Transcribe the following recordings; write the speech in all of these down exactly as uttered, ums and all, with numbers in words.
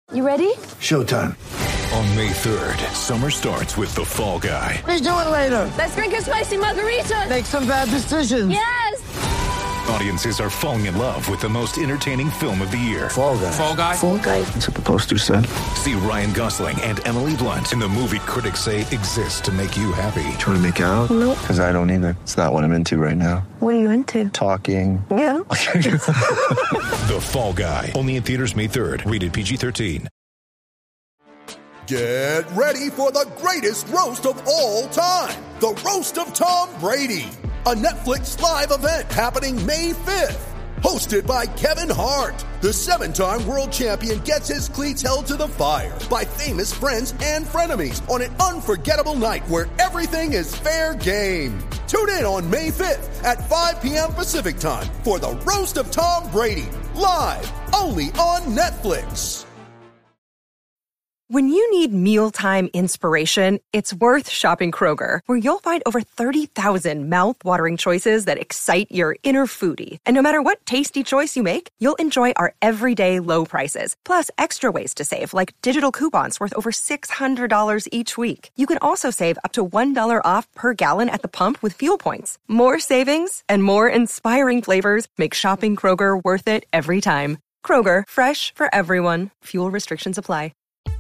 You ready? Showtime. On May third, summer starts with The Fall Guy. Let's do it later. Let's drink a spicy margarita. Make some bad decisions. Yes! Audiences are falling in love with the most entertaining film of the year. Fall Guy. Fall Guy? Fall Guy. That's what the poster said. See Ryan Gosling and Emily Blunt in the movie critics say exists to make you happy. Trying to make it out? Nope. Because I don't either. It's not what I'm into right now. What are you into? Talking. Yeah. The Fall Guy. Only in theaters May third. Rated P G thirteen. Get ready for the greatest roast of all time. The Roast of Tom Brady. A Netflix live event happening May fifth. Hosted by Kevin Hart. The seven-time world champion gets his cleats held to the fire by famous friends and frenemies on an unforgettable night where everything is fair game. Tune in on May fifth at five p.m. Pacific time for the Roast of Tom Brady. Live only on Netflix. When you need mealtime inspiration, it's worth shopping Kroger, where you'll find over thirty thousand mouth-watering choices that excite your inner foodie. And no matter what tasty choice you make, you'll enjoy our everyday low prices, plus extra ways to save, like digital coupons worth over six hundred dollars each week. You can also save up to one dollar off per gallon at the pump with fuel points. More savings and more inspiring flavors make shopping Kroger worth it every time. Kroger, fresh for everyone. Fuel restrictions apply.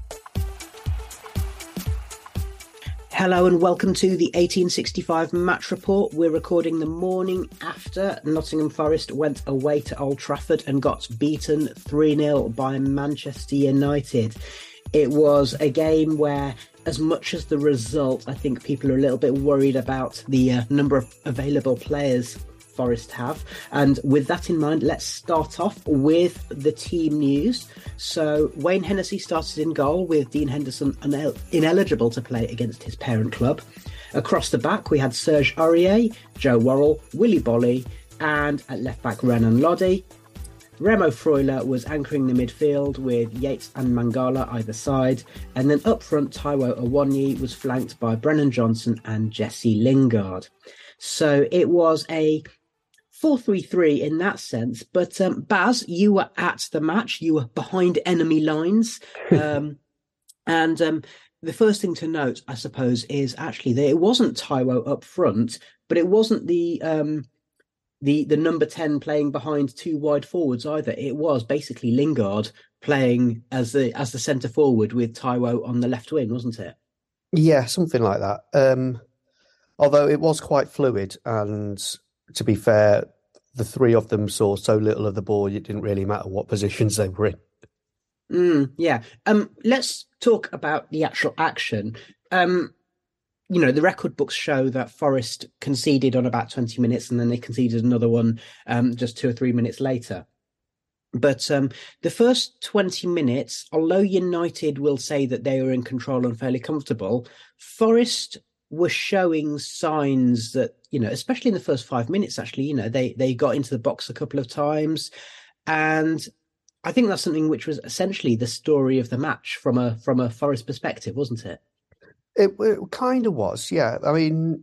Hello and welcome to the eighteen sixty-five Match Report. We're recording the morning after Nottingham Forest went away to Old Trafford and got beaten three nil by Manchester United. It was a game where, as much as the result, I think people are a little bit worried about the uh, number of available players Forest have. And with that in mind, let's start off with the team news. So Wayne Hennessy started in goal with Dean Henderson inel- ineligible to play against his parent club. Across the back, we had Serge Aurier, Joe Worrell, Willy Bolly, and at left back, Renan Lodi. Remo Freuler was anchoring the midfield with Yates and Mangala either side. And then up front, Taiwo Awoniyi was flanked by Brennan Johnson and Jesse Lingard. So it was a four three three in that sense. But um, Baz, you were at the match. You were behind enemy lines. Um, and um, the first thing to note, I suppose, is actually that it wasn't Taiwo up front, but it wasn't the um, the the number ten playing behind two wide forwards either. It was basically Lingard playing as the as the centre forward with Taiwo on the left wing, wasn't it? Yeah, something like that. Um, although it was quite fluid, and to be fair, the three of them saw so little of the ball, it didn't really matter what positions they were in. Mm, yeah. Um, let's talk about the actual action. Um, you know, the record books show that Forest conceded on about twenty minutes and then they conceded another one um, just two or three minutes later. But um, the first twenty minutes, although United will say that they were in control and fairly comfortable, Forest were showing signs that, you know, especially in the first five minutes, actually, you know, they they got into the box a couple of times. And I think that's something which was essentially the story of the match from a from a Forest perspective, wasn't it? It, it kind of was, yeah. I mean,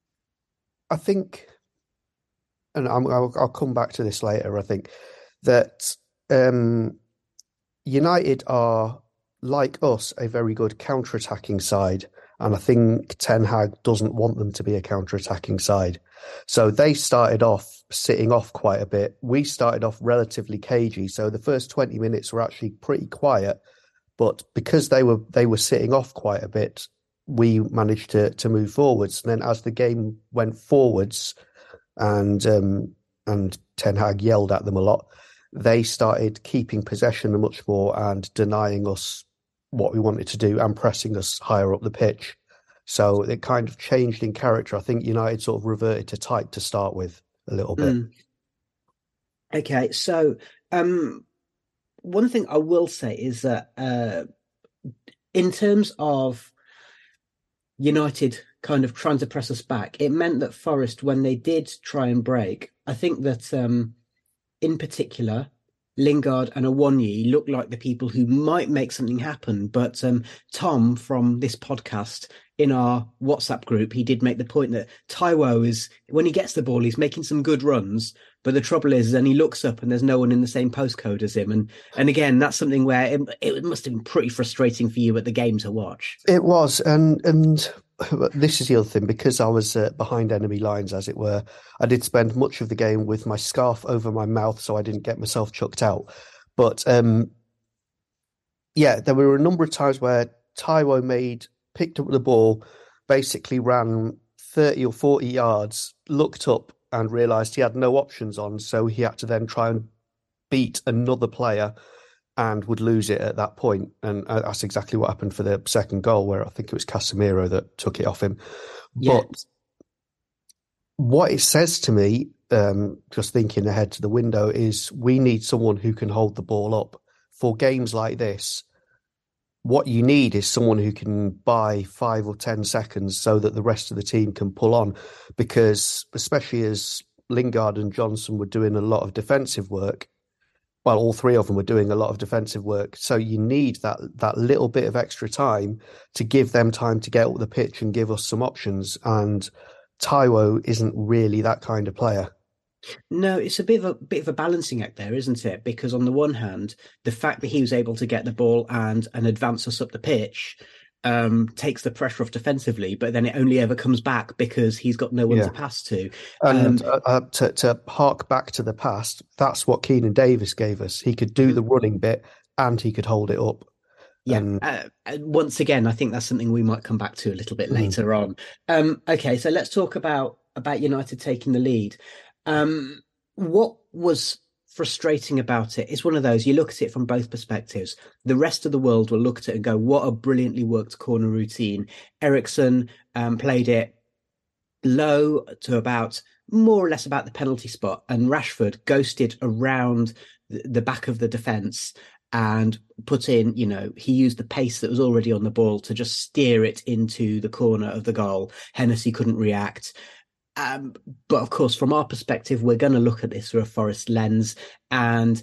I think, and I'm, I'll, I'll come back to this later, I think, that um, United are, like us, a very good counter-attacking side. And I think Ten Hag doesn't want them to be a counter-attacking side. So they started off sitting off quite a bit. We started off relatively cagey. So the first twenty minutes were actually pretty quiet. But because they were they were sitting off quite a bit, we managed to to move forwards. And then as the game went forwards and um, and Ten Hag yelled at them a lot, they started keeping possession much more and denying us what we wanted to do and pressing us higher up the pitch. So it kind of changed in character. I think United sort of reverted to type to start with a little bit. Mm. Okay, so um, one thing I will say is that uh, in terms of United kind of trying to press us back, it meant that Forest, when they did try and break, I think that um, in particular, Lingard and Awoniyi look like the people who might make something happen. But um, Tom from this podcast in our WhatsApp group, he did make the point that Taiwo is, when he gets the ball, he's making some good runs, But the trouble is, then he looks up and there's no one in the same postcode as him. And and again, that's something where it, it must have been pretty frustrating for you at the game to watch. It was, and and this is the other thing, because I was uh, behind enemy lines, as it were. I did spend much of the game with my scarf over my mouth so I didn't get myself chucked out. But um, yeah, there were a number of times where Taiwo made picked up the ball, basically ran thirty or forty yards, looked up and realised he had no options on, so he had to then try and beat another player and would lose it at that point. And that's exactly what happened for the second goal, where I think it was Casemiro that took it off him. Yeah. But what it says to me, um, just thinking ahead to the window, is we need someone who can hold the ball up. For games like this, what you need is someone who can buy five or ten seconds so that the rest of the team can pull on, because especially as Lingard and Johnson were doing a lot of defensive work, well, all three of them were doing a lot of defensive work. So you need that that little bit of extra time to give them time to get up the pitch and give us some options. And Taiwo isn't really that kind of player. No, it's a bit of a bit of a balancing act there, isn't it? Because on the one hand, the fact that he was able to get the ball and and advance us up the pitch um, takes the pressure off defensively, but then it only ever comes back because he's got no one Yeah. to pass to. And Um, uh, to, to hark back to the past, that's what Keenan Davis gave us. He could do the running bit and he could hold it up. Yeah. And Uh, uh, once again, I think that's something we might come back to a little bit Mhm. later on. Um, okay, so let's talk about about United taking the lead. Um, what was frustrating about it is one of those, you look at it from both perspectives. The rest of the world will look at it and go, what a brilliantly worked corner routine. Ericsson um, played it low to about more or less about the penalty spot, and Rashford ghosted around the, the back of the defence and put in, you know, he used the pace that was already on the ball to just steer it into the corner of the goal. Hennessy couldn't react. Um, but of course, from our perspective, we're going to look at this through a Forest lens, and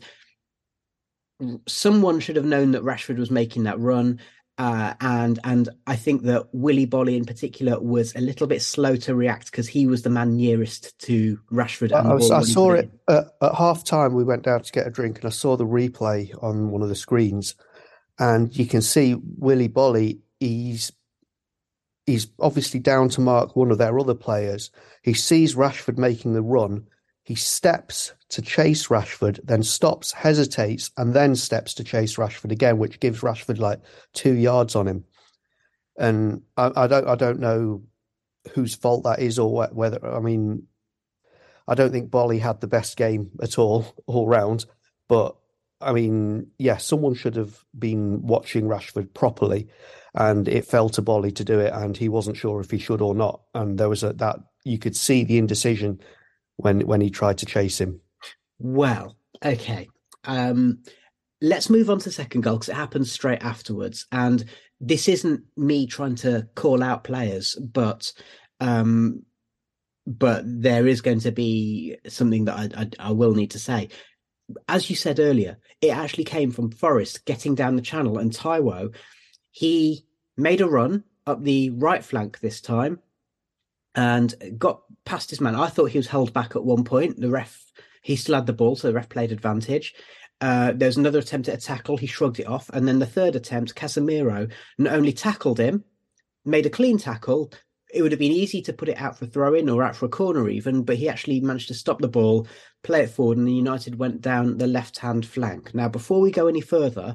someone should have known that Rashford was making that run. Uh, and and I think that Willy Bolly in particular was a little bit slow to react because he was the man nearest to Rashford. And I, the was, ball I when he saw put it at, at half time. We went down to get a drink and I saw the replay on one of the screens, and you can see Willy Bolly. He's he's obviously down to mark one of their other players. He sees Rashford making the run. He steps to chase Rashford, then stops, hesitates, and then steps to chase Rashford again, which gives Rashford like two yards on him. And I, I don't, I don't know whose fault that is, or whether. I mean, I don't think Bolly had the best game at all, all round. But I mean, yeah, someone should have been watching Rashford properly, and it fell to Bolly to do it, and he wasn't sure if he should or not. And there was a that you could see the indecision when when he tried to chase him. Well, okay. Um, let's move on to the second goal because it happens straight afterwards. And this isn't me trying to call out players, but um, but there is going to be something that I, I, I will need to say. As you said earlier, it actually came from Forest getting down the channel, and Taiwo, he made a run up the right flank this time and got past his man. I thought he was held back at one point. The ref, he still had the ball, so the ref played advantage. Uh, there was another attempt at a tackle. He shrugged it off. And then the third attempt, Casemiro not only tackled him, made a clean tackle. It would have been easy to put it out for throw-in or out for a corner even, but he actually managed to stop the ball, play it forward, and the United went down the left-hand flank. Now, before we go any further,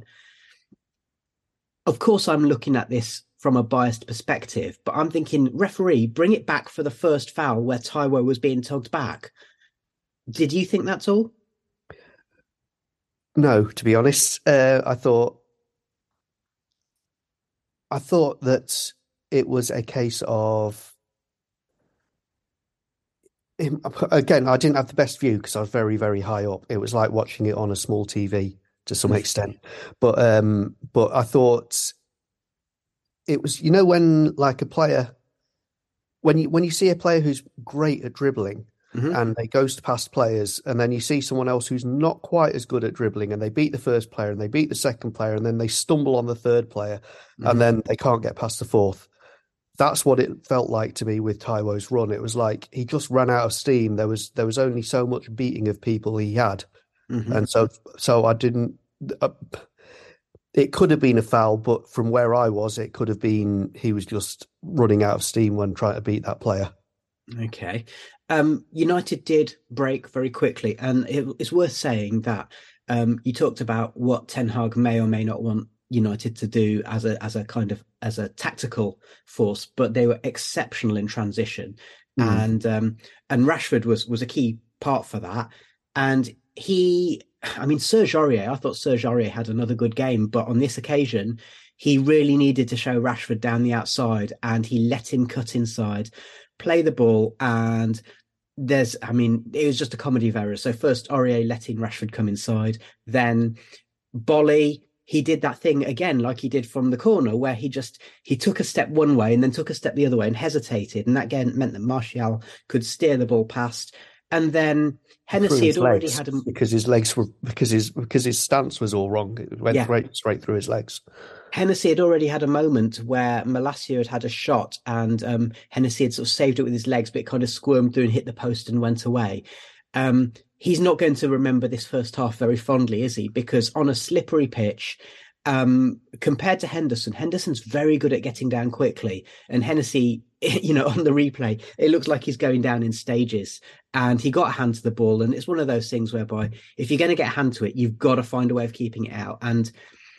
of course I'm looking at this from a biased perspective, but I'm thinking, referee, bring it back for the first foul where Taiwo was being tugged back. Did you think that's all? No, to be honest, uh, I thought, I thought that it was a case of, again, I didn't have the best view because I was very, very high up. It was like watching it on a small T V to some extent, but um, but I thought it was, you know, when like a player, when you when you see a player who's great at dribbling. Mm-hmm. And they ghost past players, and then you see someone else who's not quite as good at dribbling, and they beat the first player, and they beat the second player, and then they stumble on the third player, mm-hmm. and then they can't get past the fourth. that's what it felt like to me with Taiwo's run. It was like he just ran out of steam. There was there was only so much beating of people he had, mm-hmm. and so so I didn't. Uh, it could have been a foul, but from where I was, it could have been he was just running out of steam when trying to beat that player. Okay, um, United did break very quickly, and it, it's worth saying that um, you talked about what Ten Hag may or may not want United to do as a as a kind of as a tactical force, but they were exceptional in transition, mm. and um, and Rashford was was a key part for that. And he, I mean, Serge Aurier, I thought Serge Aurier had another good game, but on this occasion, he really needed to show Rashford down the outside, and he let him cut inside, play the ball, and there's, I mean, it was just a comedy of errors. So first Aurier letting Rashford come inside, then Bolly. He did that thing again, like he did from the corner, where he just, he took a step one way and then took a step the other way and hesitated. And that again meant that Martial could steer the ball past. And then Hennessy had already had him because his legs were, because his, because his stance was all wrong. It went yeah. straight, straight through his legs. Hennessy had already had a moment where Malacia had had a shot and um, Hennessy had sort of saved it with his legs, but it kind of squirmed through and hit the post and went away. Um, He's not going to remember this first half very fondly, is he? Because on a slippery pitch, um, compared to Henderson, Henderson's very good at getting down quickly. And Hennessy, you know, on the replay, it looks like he's going down in stages. And he got a hand to the ball. And it's one of those things whereby if you're going to get a hand to it, you've got to find a way of keeping it out. And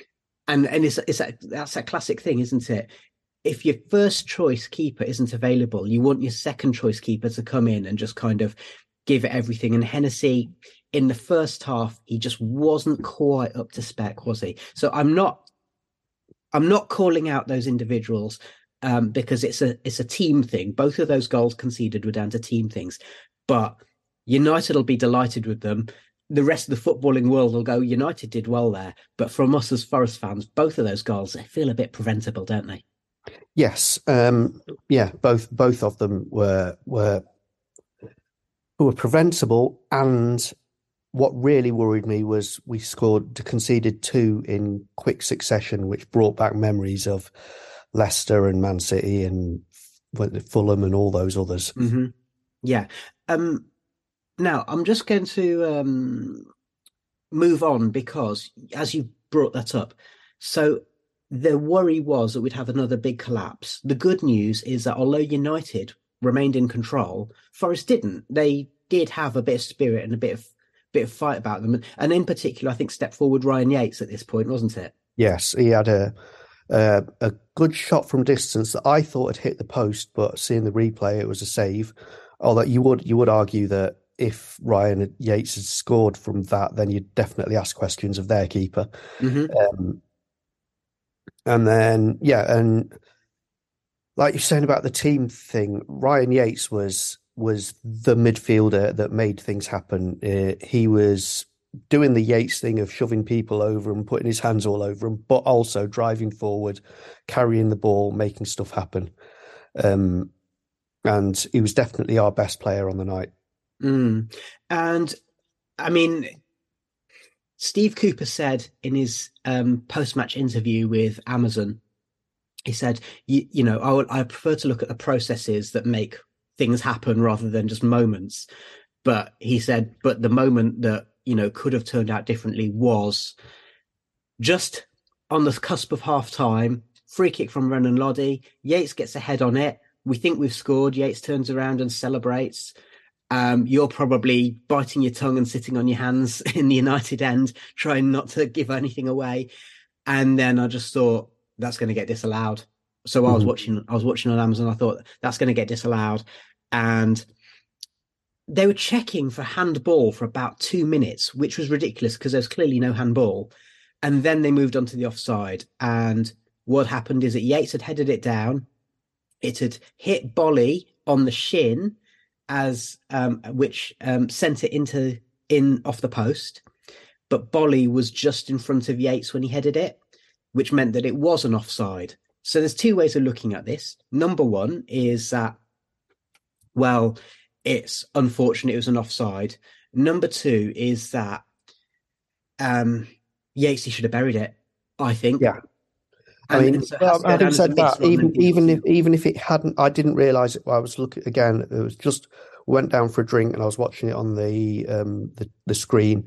and and it's, it's a, that's a classic thing, isn't it? If your first choice keeper isn't available, you want your second choice keeper to come in and just kind of give it everything. And Hennessy, in the first half, he just wasn't quite up to spec, was he? So I'm not, I'm not calling out those individuals um, because it's a it's a team thing. Both of those goals conceded were down to team things, but United will be delighted with them. The rest of the footballing world will go, United did well there. But from us as Forest fans, both of those goals, they feel a bit preventable, don't they? Yes, um, yeah, both both of them were were. were preventable, and what really worried me was we scored, conceded two in quick succession, which brought back memories of Leicester and Man City and Fulham and all those others. Mm-hmm. Yeah. Um, now, I'm just going to um, move on because, as you brought that up, so the worry was that we'd have another big collapse. The good news is that although United remained in control, Forest didn't. They did have a bit of spirit and a bit of bit of fight about them, and in particular, I think stepped forward Ryan Yates at this point, wasn't it? Yes, he had a uh, a good shot from distance that I thought had hit the post, but seeing the replay, it was a save. Although you would you would argue that if Ryan Yates had scored from that, then you'd definitely ask questions of their keeper. Mm-hmm. Um, and then yeah, and. Like you're saying about the team thing, Ryan Yates was was the midfielder that made things happen. Uh, he was doing the Yates thing of shoving people over and putting his hands all over them, but also driving forward, carrying the ball, making stuff happen. Um, and he was definitely our best player on the night. Mm. And, I mean, Steve Cooper said in his um, post-match interview with Amazon, he said, you, you know, I, would, I prefer to look at the processes that make things happen rather than just moments. But he said, but the moment that, you know, could have turned out differently was just on the cusp of half time, free kick from Renan Lodi. Yates gets a head on it. We think we've scored. Yates turns around and celebrates. Um, you're probably biting your tongue and sitting on your hands in the United end, trying not to give anything away. And then I just thought, that's going to get disallowed. So I was mm-hmm. watching, I was watching on Amazon. I thought that's going to get disallowed. And they were checking for handball for about two minutes, which was ridiculous because there's clearly no handball. And then they moved on to the offside. And what happened is that Yates had headed it down. It had hit Bolly on the shin, as um, which um, sent it into in off the post. But Bolly was just in front of Yates when he headed it, which meant that it was an offside. So there's two ways of looking at this. Number one is that, well, it's unfortunate it was an offside. Number two is that um, Yates should have buried it, I think. Yeah. I mean, so well, having said that, even even if even if it hadn't, I didn't realise it. I was looking again. It was just went down for a drink and I was watching it on the um the, the screen.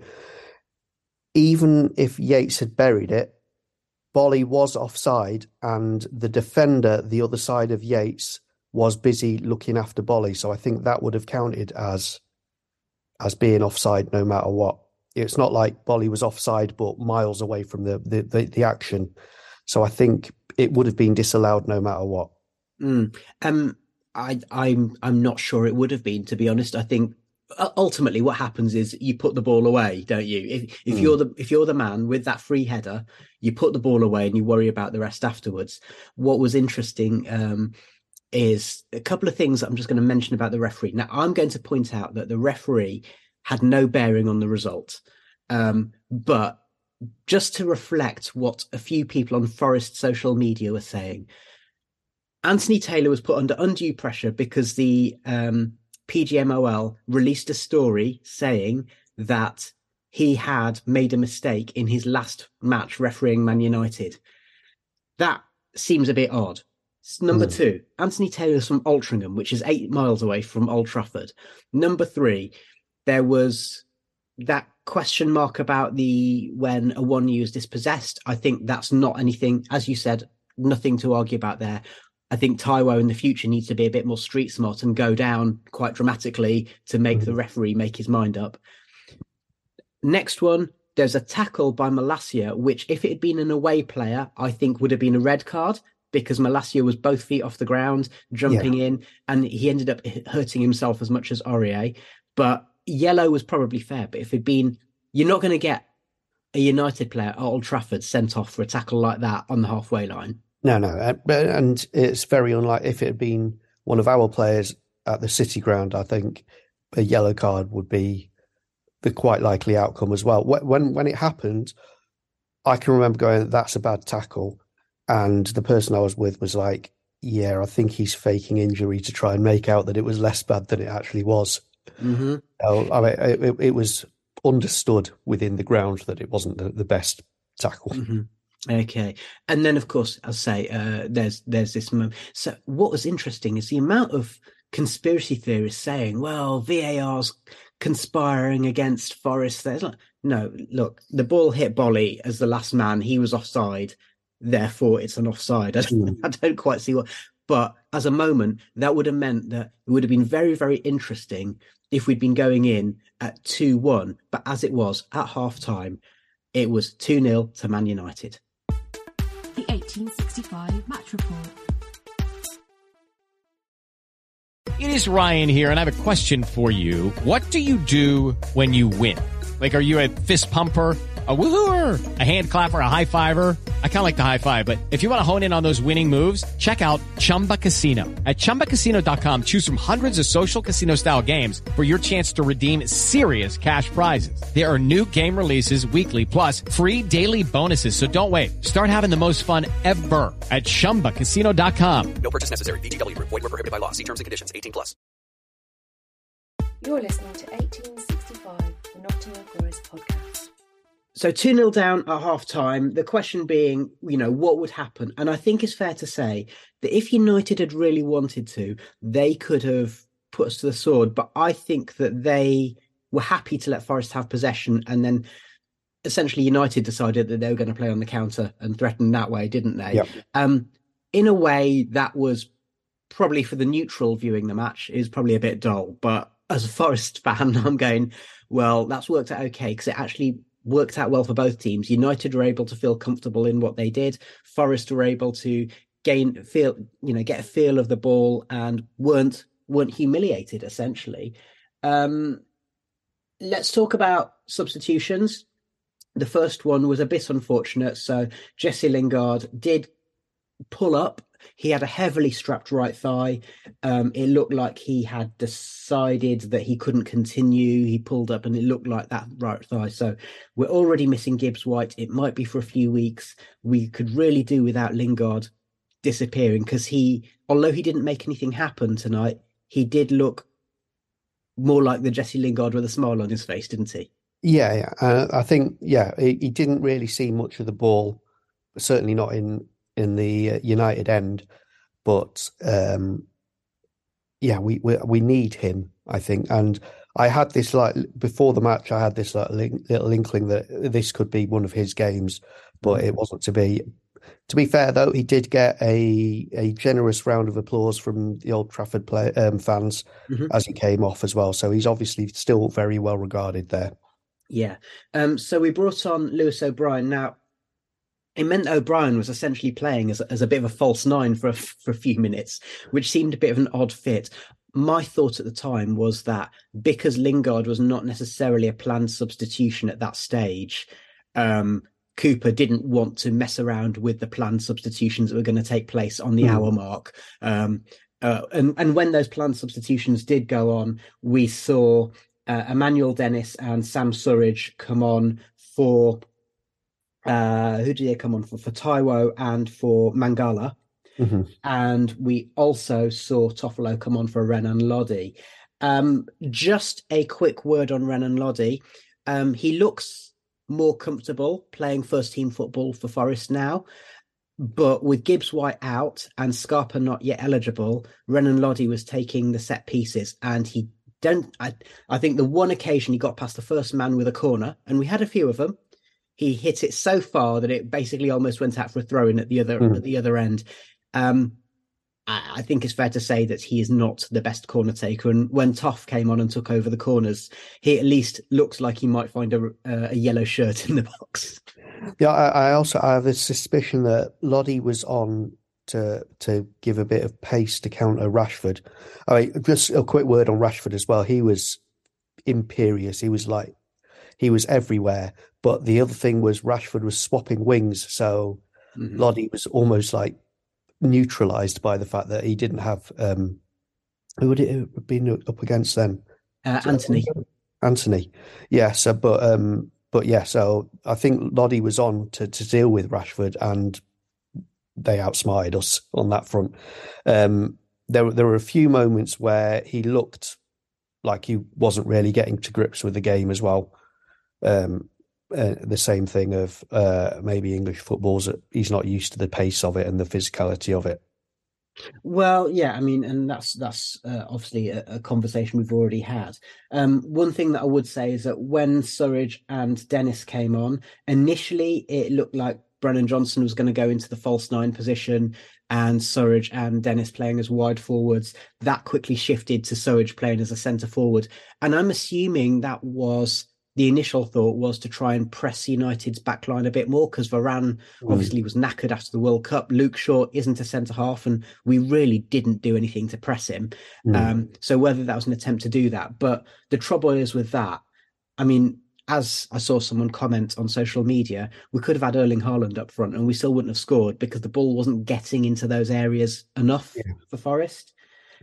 Even if Yates had buried it, Bolly was offside, and the defender the other side of Yates was busy looking after Bolly. So I think that would have counted as as being offside no matter what. It's not like Bolly was offside but miles away from the the, the, the action. So I think it would have been disallowed no matter what. Mm. Um, I, I'm I'm not sure it would have been, to be honest. I think ultimately what happens is you put the ball away, don't you? If if mm. you're the if you're the man with that free header, you put the ball away and you worry about the rest afterwards. What was interesting um, is a couple of things that I'm just going to mention about the referee. Now, I'm going to point out that the referee had no bearing on the result, um, but just to reflect what a few people on Forest social media were saying, Anthony Taylor was put under undue pressure because the um, P G M O L released a story saying that he had made a mistake in his last match refereeing Man United. That seems a bit odd. Number mm. two, Anthony Taylor's from Altrincham, which is eight miles away from Old Trafford. Number three, there was that question mark about the when a one U is dispossessed. I think that's not anything, as you said, nothing to argue about there. I think Taiwo in the future needs to be a bit more street smart and go down quite dramatically to make mm-hmm. the referee make his mind up. Next one, there's a tackle by Malacia, which if it had been an away player, I think would have been a red card, because Malacia was both feet off the ground, jumping yeah. in, and he ended up hurting himself as much as Aurier. But yellow was probably fair. But if it'd been, you're not going to get a United player at Old Trafford sent off for a tackle like that on the halfway line. No, no. And it's very unlikely. If it had been one of our players at the City ground, I think a yellow card would be the quite likely outcome as well. When when it happened, I can remember going, that's a bad tackle. And the person I was with was like, yeah, I think he's faking injury to try and make out that it was less bad than it actually was. Mm-hmm. So, I mean, it, it was understood within the ground that it wasn't the, the best tackle. Mm-hmm. Okay. And then, of course, I'll say uh, there's there's this moment. So what was interesting is the amount of conspiracy theorists saying, well, V A R's conspiring against Forest. There's like, no, look, the ball hit Bolly as the last man. He was offside. Therefore, it's an offside. I don't, I don't quite see what. But as a moment, that would have meant that it would have been very, very interesting if we'd been going in at two one. But as it was, at half-time, it was two nil to Man United. The eighteen sixty-five Match Report. It is Ryan here, and I have a question for you. What do you do when you win? Like, are you a fist pumper, a woohooer, a hand clapper, a high fiver? I kind of like the high five, but if you want to hone in on those winning moves, check out Chumba Casino. At chumba casino dot com, choose from hundreds of social casino style games for your chance to redeem serious cash prizes. There are new game releases weekly, plus free daily bonuses. So don't wait. Start having the most fun ever at chumba casino dot com. No purchase necessary. V G W Group. Void where prohibited by law. See terms and conditions. eighteen plus. You're listening to eighteen sixty-five, the Nottingham Forest podcast. So two nil down at half-time, the question being, you know, what would happen? And I think it's fair to say that if United had really wanted to, they could have put us to the sword. But I think that they were happy to let Forest have possession, and then essentially United decided that they were going to play on the counter and threaten that way, didn't they? Yep. Um, in a way, that was probably, for the neutral viewing the match, is probably a bit dull. But as a Forest fan, I'm going, well, that's worked out okay, because it actually worked out well for both teams. United were able to feel comfortable in what they did. Forest were able to gain feel, you know, get a feel of the ball and weren't weren't humiliated, essentially. Um, let's talk about substitutions. The first one was a bit unfortunate. So Jesse Lingard did pull up. He had a heavily strapped right thigh. Um, it looked like he had decided that he couldn't continue. He pulled up and it looked like that right thigh. So we're already missing Gibbs White. It might be for a few weeks. We could really do without Lingard disappearing, because he, although he didn't make anything happen tonight, he did look more like the Jesse Lingard with a smile on his face, didn't he? Yeah, yeah. Uh, I think, yeah, he, he didn't really see much of the ball, certainly not in in the United end, but um, yeah, we, we we need him, I think. And I had this like before the match, I had this like little inkling that this could be one of his games, but it wasn't to be. To be fair, though, he did get a a generous round of applause from the Old Trafford play, um, fans mm-hmm. as he came off as well. So he's obviously still very well regarded there. Yeah. Um, so we brought on Lewis O'Brien. Now, it meant O'Brien was essentially playing as, as a bit of a false nine for a, for a few minutes, which seemed a bit of an odd fit. My thought at the time was that because Lingard was not necessarily a planned substitution at that stage, um, Cooper didn't want to mess around with the planned substitutions that were going to take place on the mm. hour mark. Um, uh, and, and when those planned substitutions did go on, we saw uh, Emmanuel Dennis and Sam Surridge come on for, uh, who did they come on for? For Taiwo and for Mangala. Mm-hmm. And we also saw Toffolo come on for Renan Lodi. Um, just a quick word on Renan Lodi. Um, he looks more comfortable playing first team football for Forest now, but with Gibbs White out and Scarpa not yet eligible, Renan Lodi was taking the set pieces, and he don't I, I think the one occasion he got past the first man with a corner, and we had a few of them, he hit it so far that it basically almost went out for a throw in at the other mm. at the other end. um I, I think it's fair to say that he is not the best corner taker, and when Toff came on and took over the corners, he at least looks like he might find a, a yellow shirt in the box. Yeah, I, I also I have a suspicion that Lodi was on to to give a bit of pace to counter Rashford. I mean, just a quick word on Rashford as well. He was imperious. He was like he was everywhere. But the other thing was Rashford was swapping wings, so mm-hmm. Lodi was almost like neutralized by the fact that he didn't have um who would it have been up against then? Uh, Anthony. Anthony. Yeah, so but um but yeah, so I think Lodi was on to, to deal with Rashford, and they outsmarted us on that front. Um there there were a few moments where he looked like he wasn't really getting to grips with the game as well. Um Uh, the same thing of uh, maybe English football's he's not used to the pace of it and the physicality of it. Well, yeah, I mean, and that's that's uh, obviously a, a conversation we've already had. Um, one thing that I would say is that when Surridge and Dennis came on, initially it looked like Brennan Johnson was going to go into the false nine position and Surridge and Dennis playing as wide forwards. That quickly shifted to Surridge playing as a centre forward. And I'm assuming that was the initial thought was to try and press United's backline a bit more, because Varane mm. obviously was knackered after the World Cup. Luke Shaw isn't a centre-half, and we really didn't do anything to press him. Mm. Um, so whether that was an attempt to do that. But the trouble is with that, I mean, as I saw someone comment on social media, we could have had Erling Haaland up front and we still wouldn't have scored because the ball wasn't getting into those areas enough yeah. for Forest.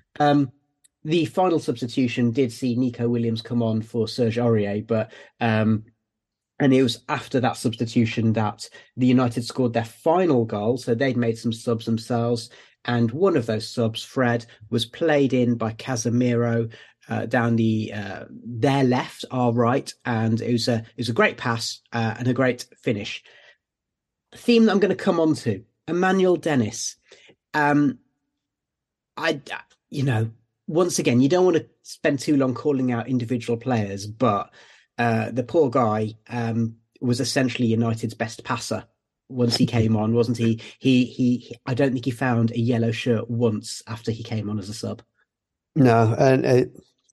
Um The final substitution did see Nico Williams come on for Serge Aurier, but um, and it was after that substitution that the United scored their final goal. So they'd made some subs themselves, and one of those subs, Fred, was played in by Casemiro uh, down the uh, their left, our right, and it was a it was a great pass uh, and a great finish. The theme that I'm going to come on to, Emmanuel Dennis. Um, I, you know. Once again, you don't want to spend too long calling out individual players, but uh, the poor guy um, was essentially United's best passer once he came on, wasn't he? He, he, he I don't think he found a yellow shirt once after he came on as a sub. No, and it,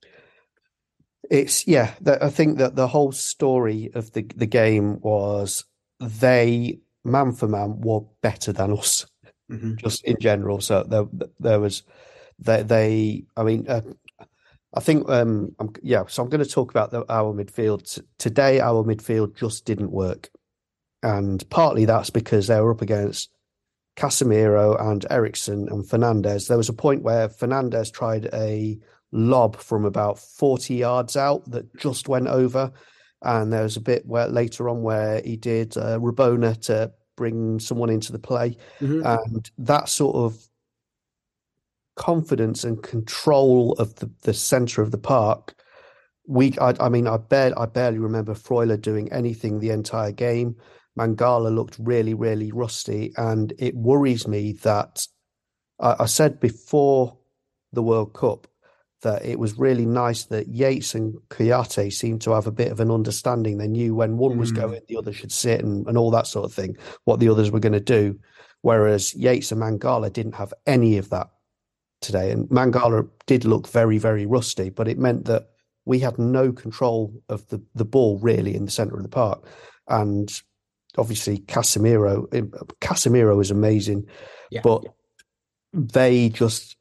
it's yeah. The, I think that the whole story of the the game was they man for man were better than us, mm-hmm. just in general. So there there was. They, they, I mean, uh, I think, um, I'm, yeah. So I'm going to talk about the, our midfield today. Our midfield just didn't work, and partly that's because they were up against Casemiro and Eriksen and Fernandes. There was a point where Fernandes tried a lob from about forty yards out that just went over, and there was a bit where later on where he did uh, Rabona to bring someone into the play, mm-hmm. and that sort of confidence and control of the, the centre of the park. We, I, I mean, I barely, I barely remember Freuler doing anything the entire game. Mangala looked really, really rusty, and it worries me that I, I said before the World Cup that it was really nice that Yates and Kouyaté seemed to have a bit of an understanding. They knew when one was Mm. going, the other should sit, and, and all that sort of thing, what the others were going to do. Whereas Yates and Mangala didn't have any of that today. And Mangala did look very, very rusty, but it meant that we had no control of the, the ball really in the centre of the park. And obviously Casemiro, Casemiro is amazing, Yeah. but they just...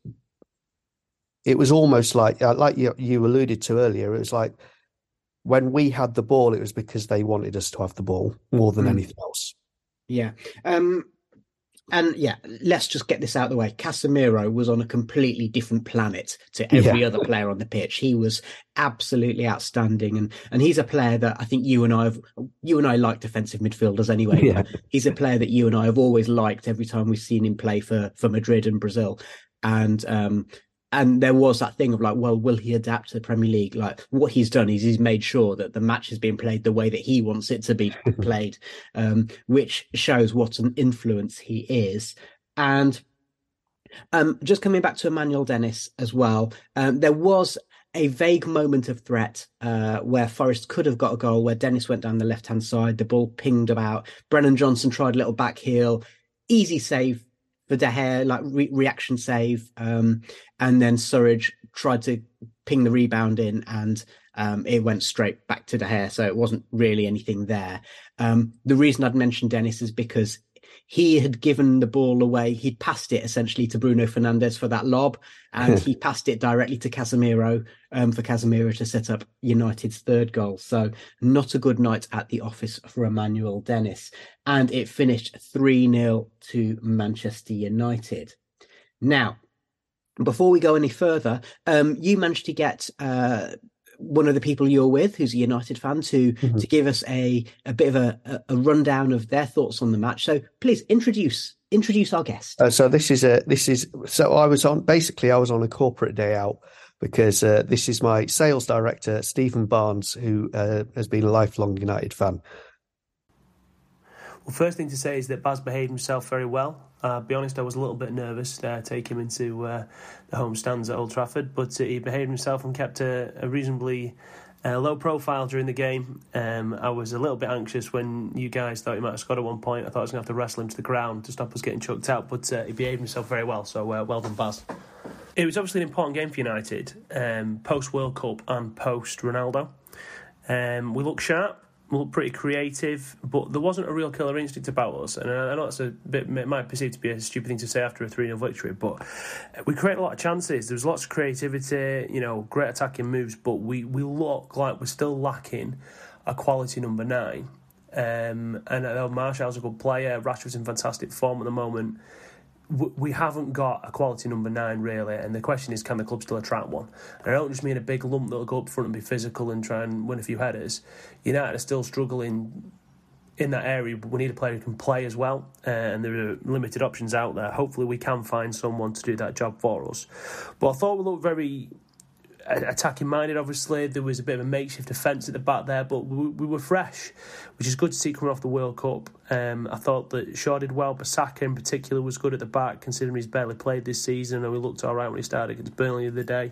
It was almost like, like you, you alluded to earlier, it was like when we had the ball, it was because they wanted us to have the ball more than Mm. anything else. Yeah. Um, and yeah, let's just get this out of the way. Casemiro was on a completely different planet to every Yeah. other player on the pitch. He was absolutely outstanding. And, and he's a player that I think you and I have, you and I like defensive midfielders anyway. Yeah. But he's a player that you and I have always liked every time we've seen him play for, for Madrid and Brazil. And, um, And there was that thing of like, well, will he adapt to the Premier League? Like what he's done is he's made sure that the match is being played the way that he wants it to be played, um, which shows what an influence he is. And um, just coming back to Emmanuel Dennis as well, um, there was a vague moment of threat uh, where Forest could have got a goal, where Dennis went down the left-hand side, the ball pinged about. Brennan Johnson tried a little back heel, easy save for De Gea, like re- reaction save, um, and then Surridge tried to ping the rebound in, and um, it went straight back to De Gea, so it wasn't really anything there. Um, the reason I'd mentioned Dennis is because he had given the ball away. He'd passed it essentially to Bruno Fernandes for that lob, and he passed it directly to Casemiro um, for Casemiro to set up United's third goal. So not a good night at the office for Emmanuel Dennis. And it finished three nil to Manchester United. Now, before we go any further, um, you managed to get uh, one of the people you're with, who's a United fan, to mm-hmm. to give us a, a bit of a, a rundown of their thoughts on the match. So please introduce introduce our guest. Uh, so this is a this is so I was on basically I was on a corporate day out because uh, this is my sales director Stephen Barnes, who uh, has been a lifelong United fan. Well, first thing to say is that Baz behaved himself very well. Uh, I'll be honest, I was a little bit nervous to uh, take him into uh, the home stands at Old Trafford, but uh, he behaved himself and kept a, a reasonably uh, low profile during the game. Um, I was a little bit anxious when you guys thought he might have scored at one point. I thought I was going to have to wrestle him to the ground to stop us getting chucked out, but uh, he behaved himself very well, so uh, well done, Baz. It was obviously an important game for United, um, post-World Cup and post-Ronaldo. Um, we looked sharp. We looked pretty creative, but there wasn't a real killer instinct about us. And I know it's a bit, it might perceive to be a stupid thing to say after a three nil victory, but we created a lot of chances. There was lots of creativity, you know, great attacking moves, but we, we look like we're still lacking a quality number nine. Um, and I know Martial's a good player. Rashford's in fantastic form at the moment. We haven't got a quality number nine, really, and the question is, can the club still attract one? And I don't just mean a big lump that'll go up front and be physical and try and win a few headers. United are still struggling in that area, but we need a player who can play as well, uh, and there are limited options out there. Hopefully we can find someone to do that job for us. But I thought we looked very attacking minded. Obviously there was a bit of a makeshift defence at the back there, but we, we were fresh, which is good to see coming off the World Cup. um, I thought that Shaw did well, but Saka in particular was good at the back, considering he's barely played this season, and we looked alright when he started against Burnley the other day.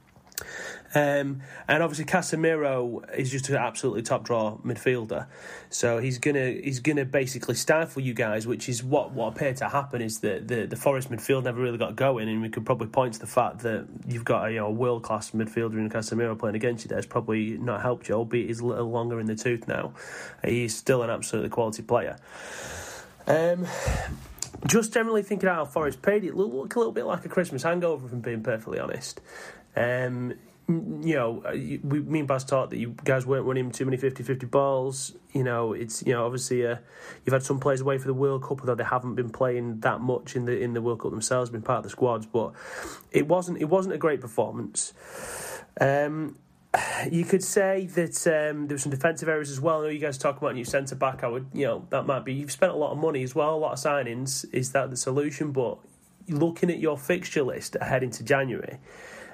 Um, and obviously Casemiro is just an absolutely top draw midfielder, so he's gonna he's gonna basically stifle you guys, which is what, what appeared to happen. Is that the, the Forest midfield never really got going, and we could probably point to the fact that you've got a you know, world class midfielder in Casemiro playing against you there has probably not helped you, albeit he's a little longer in the tooth now. He's still an absolutely quality player. Um, just generally thinking out how Forest played, it looked a little bit like a Christmas hangover, if I'm being perfectly honest. Um, you know, we, me and Baz thought that you guys weren't running too many fifty-fifty balls. You know, it's you know obviously uh, you've had some players away for the World Cup, although they haven't been playing that much in the in the World Cup themselves, been part of the squads. But it wasn't it wasn't a great performance. Um, you could say that um, there were some defensive errors as well. I know you guys talk about a new centre back. I would, you know, that might be. You've spent a lot of money as well, a lot of signings. Is that the solution? But looking at your fixture list ahead into January.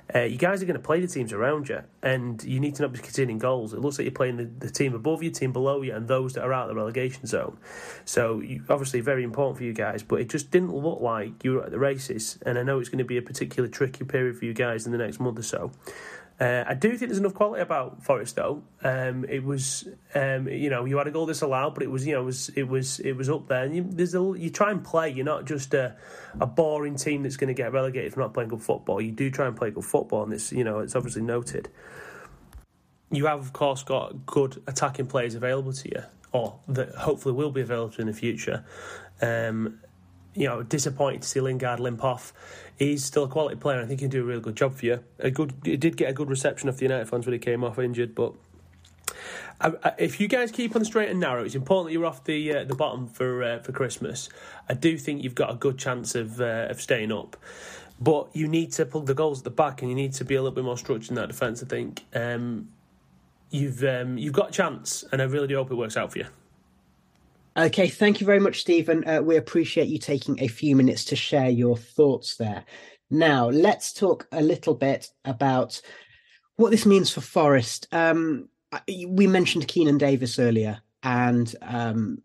uh, you guys are going to play the teams around you, and you need to not be conceding goals. It looks like you're playing the, the team above you, team below you, and those that are out of the relegation zone. So you, obviously very important for you guys, but it just didn't look like you were at the races, and I know it's going to be a particularly tricky period for you guys in the next month or so. Uh, I do think there's enough quality about Forest, though. Um, it was, um, you know, you had a goal disallowed, but it was, you know, it was, it was, it was up there. And you, there's a, you try and play. You're not just a, a boring team that's going to get relegated for not playing good football. You do try and play good football, and this, you know, it's obviously noted. You have, of course, got good attacking players available to you, or that hopefully will be available in the future. Um, you know, disappointed to see Lingard limp off. He's still a quality player. I think he'll do a really good job for you. A good, he did get a good reception of the United fans when he came off injured. But I, I, if you guys keep on the straight and narrow, it's important that you're off the uh, the bottom for uh, for Christmas. I do think you've got a good chance of uh, of staying up. But you need to plug the goals at the back, and you need to be a little bit more structured in that defence. I think um, you've um, you've got a chance, and I really do hope it works out for you. Okay, thank you very much, Stephen. Uh, we appreciate you taking a few minutes to share your thoughts there. Now, let's talk a little bit about what this means for Forest. Um, we mentioned Keenan Davis earlier, and um,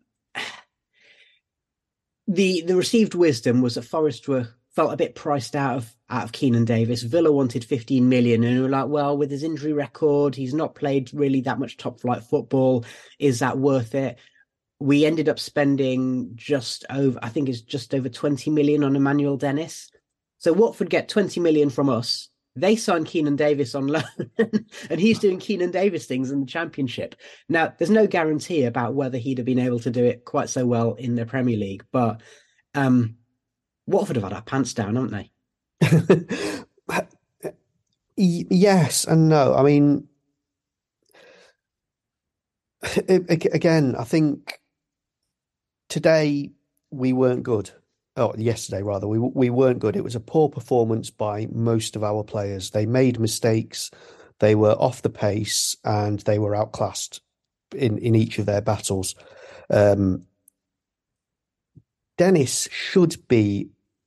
the the received wisdom was that Forest were felt a bit priced out of out of Keenan Davis. Villa wanted fifteen million, and we were like, well, with his injury record, he's not played really that much top flight football. Is that worth it? We ended up spending just over, I think it's just over twenty million on Emmanuel Dennis. So Watford get twenty million from us. They signed Keenan Davis on loan, and he's doing Keenan Davis things in the Championship. Now, there's no guarantee about whether he'd have been able to do it quite so well in the Premier League, but um, Watford have had our pants down, haven't they? Yes and no. I mean, again, I think today we weren't good. Oh, yesterday rather, we we weren't good. It was a poor performance by most of our players. They made mistakes, they were off the pace, and they were outclassed in, in each of their battles. Um, Dennis should be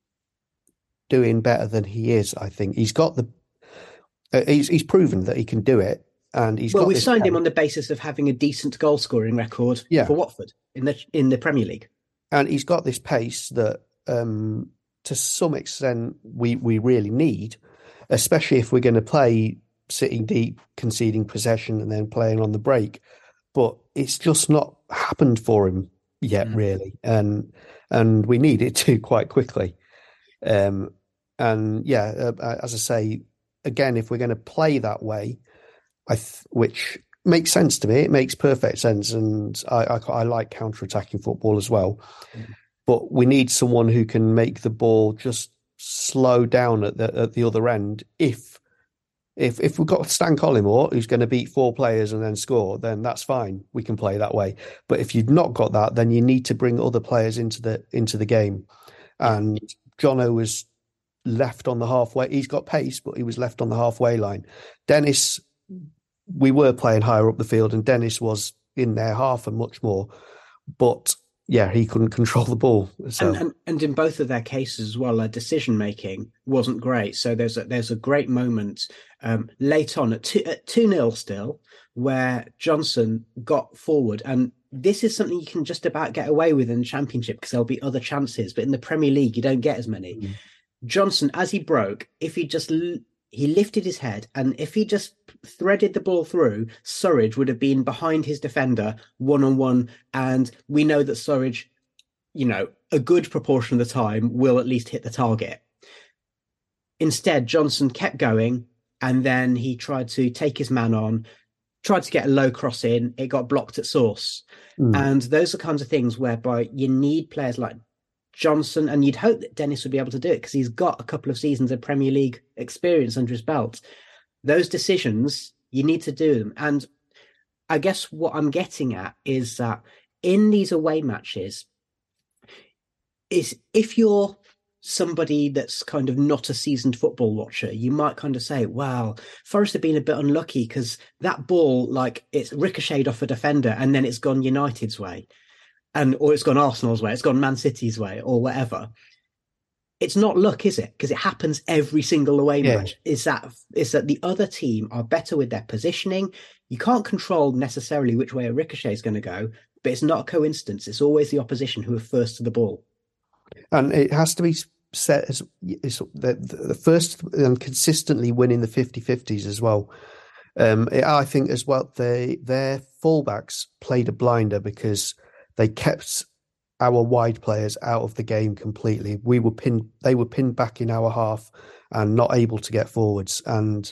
doing better than he is. I think he's got the. Uh, he's he's proven that he can do it. And he's well, got we signed talent. him on the basis of having a decent goal scoring record yeah. for Watford in the in the Premier League, and he's got this pace that, um, to some extent, we we really need, especially if we're going to play sitting deep, conceding possession, and then playing on the break. But it's just not happened for him yet, mm. really, and and we need it to quite quickly. Um, and yeah, uh, as I say, again, if we're going to play that way. I th- which makes sense to me. It makes perfect sense, and I, I, I like counter-attacking football as well. Mm. But we need someone who can make the ball just slow down at the at the other end. If if if we've got Stan Collymore, who's going to beat four players and then score, then that's fine. We can play that way. But if you've not got that, then you need to bring other players into the into the game. And Jono was left on the halfway. He's got pace, but he was left on the halfway line. Dennis. We were playing higher up the field, and Dennis was in their half and much more. But yeah, he couldn't control the ball. So. And, and, and in both of their cases as well, their decision making wasn't great. So there's a, there's a great moment um, late on at two, at two nil still, where Johnson got forward, and this is something you can just about get away with in the Championship because there'll be other chances, but in the Premier League you don't get as many. Mm. Johnson, as he broke, if he just he lifted his head, and if he just threaded the ball through, Surridge would have been behind his defender one-on-one, and we know that Surridge, you know, a good proportion of the time will at least hit the target. Instead, Johnson kept going, and then he tried to take his man on, tried to get a low cross in, it got blocked at source. Mm. And those are kinds of things whereby you need players like Johnson, and you'd hope that Dennis would be able to do it because he's got a couple of seasons of Premier League experience under his belt. Those decisions, you need to do them. And I guess what I'm getting at is that in these away matches, is if you're somebody that's kind of not a seasoned football watcher, you might kind of say, wow, Forest have been a bit unlucky because that ball, like, it's ricocheted off a defender and then it's gone United's way. And or it's gone Arsenal's way, it's gone Man City's way, or whatever. it's not luck, is it? Because it happens every single away Yeah. match. Is that is that the other team are better with their positioning? You can't control necessarily which way a ricochet is going to go, but it's not a coincidence. It's always the opposition who are first to the ball. And it has to be set as it's the, the first and consistently winning the fifty-fifties as well. Um, I think as well, they their fullbacks played a blinder because they kept our wide players out of the game completely. We were pinned; they were pinned back in our half and not able to get forwards. And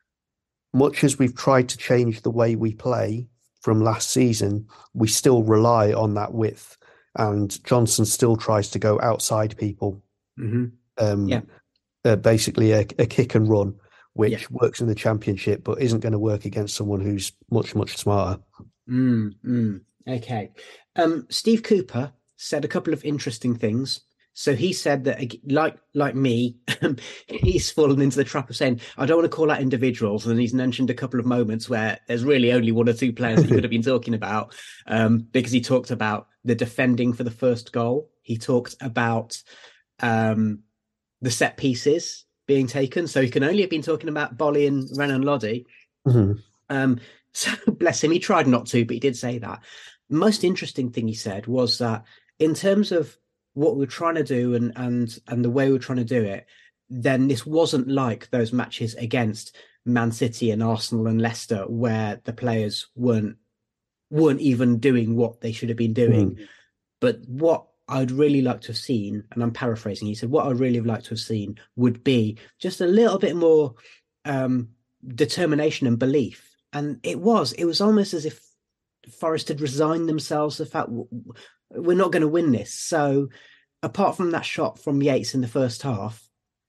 much as we've tried to change the way we play from last season, we still rely on that width. And Johnson still tries to go outside people. Mm-hmm. Um, yeah. uh, basically a, a kick and run, which yeah. works in the Championship, but isn't going to work against someone who's much, much smarter. Mm, mm, okay. Um, Steve Cooper said a couple of interesting things. So he said that, like like me, he's fallen into the trap of saying, I don't want to call out individuals. And he's mentioned a couple of moments where there's really only one or two players that he could have been talking about, um, because he talked about the defending for the first goal. He talked about um, the set pieces being taken. So he can only have been talking about Bolly and Renan Lodi. Mm-hmm. Um, so bless him, he tried not to, but he did say that. The most interesting thing he said was that in terms of what we're trying to do and and and the way we're trying to do it, then this wasn't like those matches against Man City and Arsenal and Leicester where the players weren't weren't even doing what they should have been doing. Mm. But what I'd really like to have seen, and I'm paraphrasing, he said, what I'd really like to have seen would be just a little bit more um, determination and belief. And it was, it was almost as if Forest had resigned themselves to the fact we're not going to win this. So apart from that shot from Yates in the first half,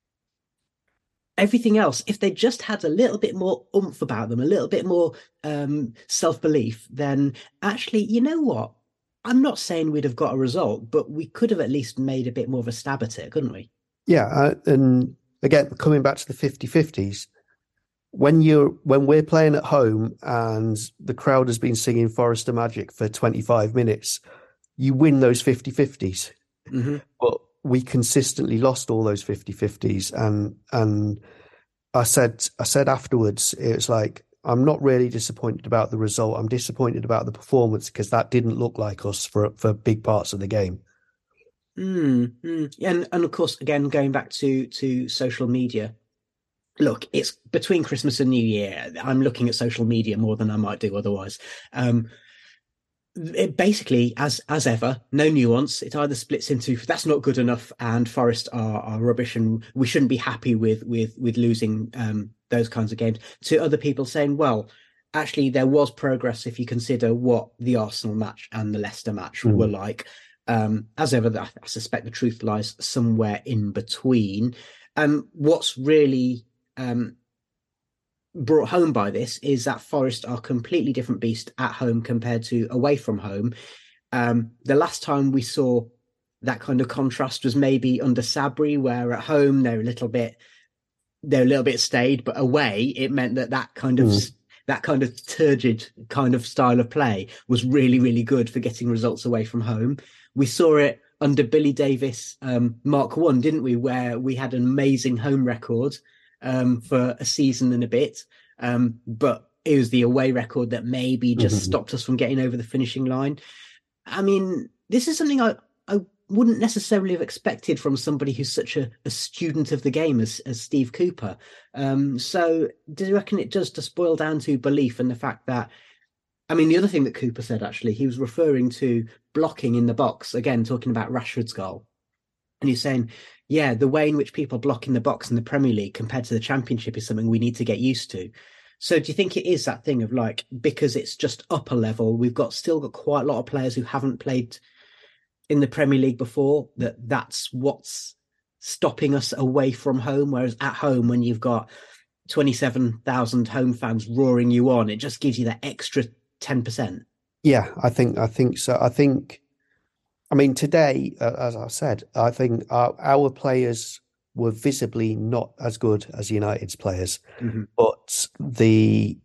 everything else, if they just had a little bit more oomph about them, a little bit more um, self-belief, then actually, you know what? I'm not saying we'd have got a result, but we could have at least made a bit more of a stab at it, couldn't we? Yeah. Uh, and again, coming back to the fifty-fifties, when you're when we're playing at home and the crowd has been singing Forrester Magic for twenty-five minutes, you win those fifty-fifties. Mm-hmm. But we consistently lost all those fifty-fifties. And and I said I said afterwards, it was like, I'm not really disappointed about the result. I'm disappointed about the performance because that didn't look like us for for big parts of the game. Mm, mm. And and of course, again, going back to to social media, look, it's between Christmas and New Year. I'm looking at social media more than I might do otherwise. Um, it basically, as as ever, no nuance. It either splits into that's not good enough and Forest are, are rubbish and we shouldn't be happy with with with losing um, those kinds of games, to other people saying, well, actually there was progress if you consider what the Arsenal match and the Leicester match mm. were like. Um, as ever, I, I suspect the truth lies somewhere in between. Um, what's really um, brought home by this is that Forest are a completely different beast at home compared to away from home. Um, the last time we saw that kind of contrast was maybe under Sabri, where at home they're a little bit they're a little bit staid, but away it meant that that kind of mm. that kind of turgid kind of style of play was really, really good for getting results away from home. We saw it under Billy Davis, um, Mark One, didn't we? Where we had an amazing home record um, for a season and a bit, um, but it was the away record that maybe just mm-hmm. stopped us from getting over the finishing line. I mean, this is something I, I wouldn't necessarily have expected from somebody who's such a, a student of the game as, as Steve Cooper. Um, so do you reckon it does just boil down to belief and the fact that, I mean, the other thing that Cooper said, actually, he was referring to blocking in the box, again, talking about Rashford's goal. And he's saying, yeah, the way in which people block in the box in the Premier League compared to the Championship is something we need to get used to. So do you think it is that thing of like, because it's just upper level, we've got still got quite a lot of players who haven't played in the Premier League before, that that's what's stopping us away from home? Whereas at home, when you've got twenty-seven thousand home fans roaring you on, it just gives you that extra ten percent. Yeah, I think I think so. I think, I mean, today, uh, as I said, I think our, our players were visibly not as good as United's players, mm-hmm. but the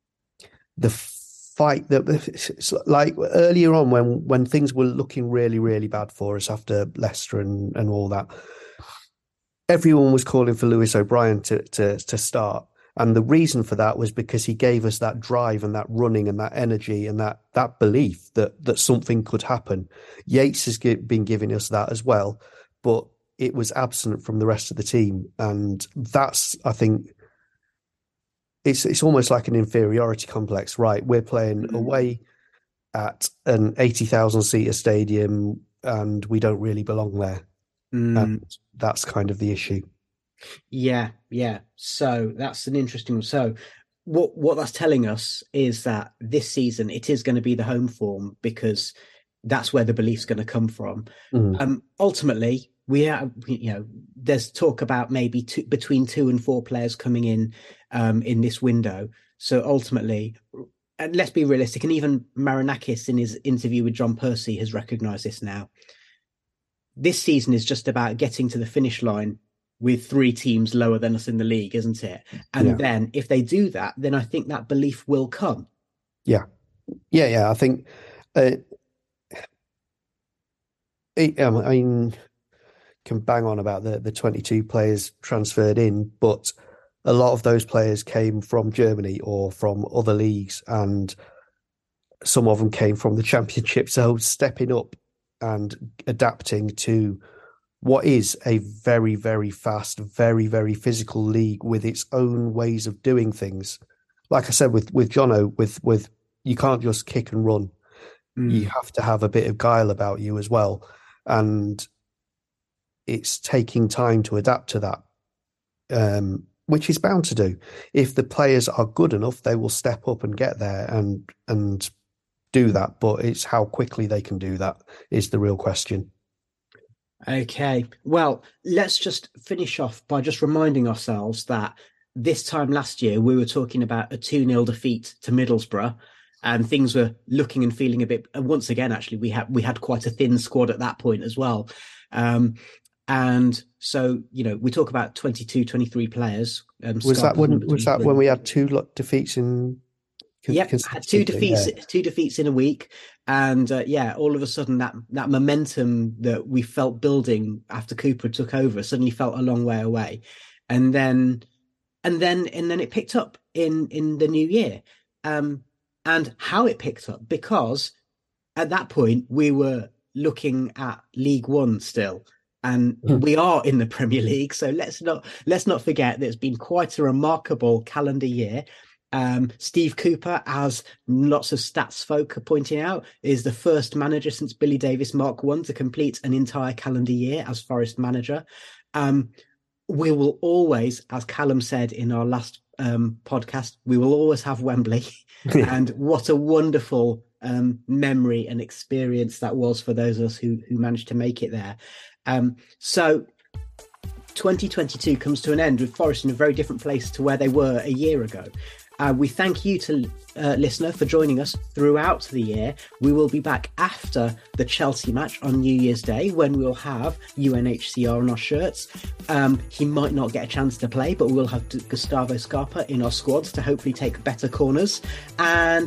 the fight that, like earlier on when when things were looking really really bad for us after Leicester and and all that, everyone was calling for Lewis O'Brien to, to, to start. And the reason for that was because he gave us that drive and that running and that energy and that that belief that that something could happen. Yates has been giving us that as well, but it was absent from the rest of the team. And that's, I think, it's it's almost like an inferiority complex, right? We're playing mm-hmm. away at an eighty thousand seater stadium and we don't really belong there. Mm. And that's kind of the issue. Yeah, yeah. So that's an interesting one. So what what that's telling us is that this season it is going to be the home form because that's where the belief's going to come from. Mm. Um, ultimately, we have, you know, there's talk about maybe two, between two and four players coming in um, in this window. So ultimately, and let's be realistic, and even Marinakis in his interview with John Percy has recognised this now. This season is just about getting to the finish line with three teams lower than us in the league, isn't it? And yeah. then if they do that, then I think that belief will come. Yeah. Yeah, yeah. I think, uh, it, um, I mean, can bang on about the, the twenty-two players transferred in, but a lot of those players came from Germany or from other leagues, and some of them came from the Championship. So stepping up and adapting to what is a very, very fast, very, very physical league with its own ways of doing things. Like I said, with, with Jono, with, with, you can't just kick and run. Mm. You have to have a bit of guile about you as well. And it's taking time to adapt to that, um, which is bound to do. If the players are good enough, they will step up and get there and, and do that. But it's how quickly they can do that is the real question. Okay, well, let's just finish off by just reminding ourselves that this time last year, we were talking about a two nil defeat to Middlesbrough, and things were looking and feeling a bit, once again, actually, we had we had quite a thin squad at that point as well. Um, and so, you know, we talk about twenty-two, twenty-three players. Um, was that when was that when we had two defeats in? Yep, had two defeats, yeah. two defeats in a week, and uh, yeah, all of a sudden that that momentum that we felt building after Cooper took over suddenly felt a long way away, and then and then and then it picked up in in the new year, um, and how it picked up, because at that point we were looking at League One still. And mm. we are in the Premier League, so let's not let's not forget that it's been quite a remarkable calendar year. Um, Steve Cooper, as lots of stats folk are pointing out, is the first manager since Billy Davis Mark One to complete an entire calendar year as Forest manager. Um, we will always, as Callum said in our last um, podcast, we will always have Wembley. And what a wonderful um, memory and experience that was for those of us who, who managed to make it there. Um, so twenty twenty-two comes to an end with Forest in a very different place to where they were a year ago. Uh, we thank you to uh, listener for joining us throughout the year. We will be back after the Chelsea match on New Year's Day, when we'll have U N H C R on our shirts. Um, he might not get a chance to play, but we'll have Gustavo Scarpa in our squad to hopefully take better corners. And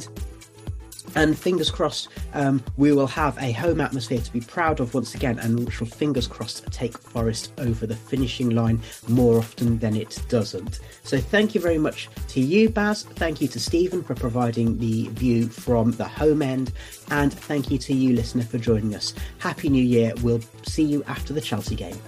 And fingers crossed, um, we will have a home atmosphere to be proud of once again, and which will, fingers crossed, take Forest over the finishing line more often than it doesn't. So thank you very much to you, Baz. Thank you to Stephen for providing the view from the home end. And thank you to you, listener, for joining us. Happy New Year. We'll see you after the Chelsea game.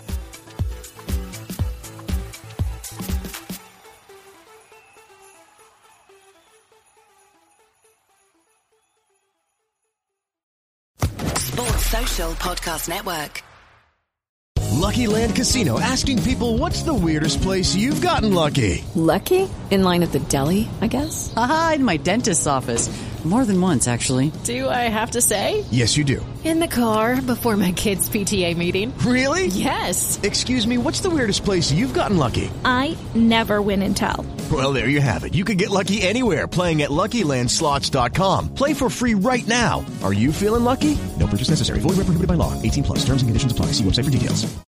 Social Podcast Network. Lucky Land Casino, asking people, what's the weirdest place you've gotten lucky? Lucky? In line at the deli, I guess? Aha, in my dentist's office. More than once, actually. Do I have to say? Yes, you do. In the car before my kids' P T A meeting. Really? Yes. Excuse me, what's the weirdest place you've gotten lucky? I never win and tell. Well, there you have it. You can get lucky anywhere, playing at Lucky Land Slots dot com. Play for free right now. Are you feeling lucky? No purchase necessary. Void where prohibited by law. eighteen plus. Terms and conditions apply. See website for details.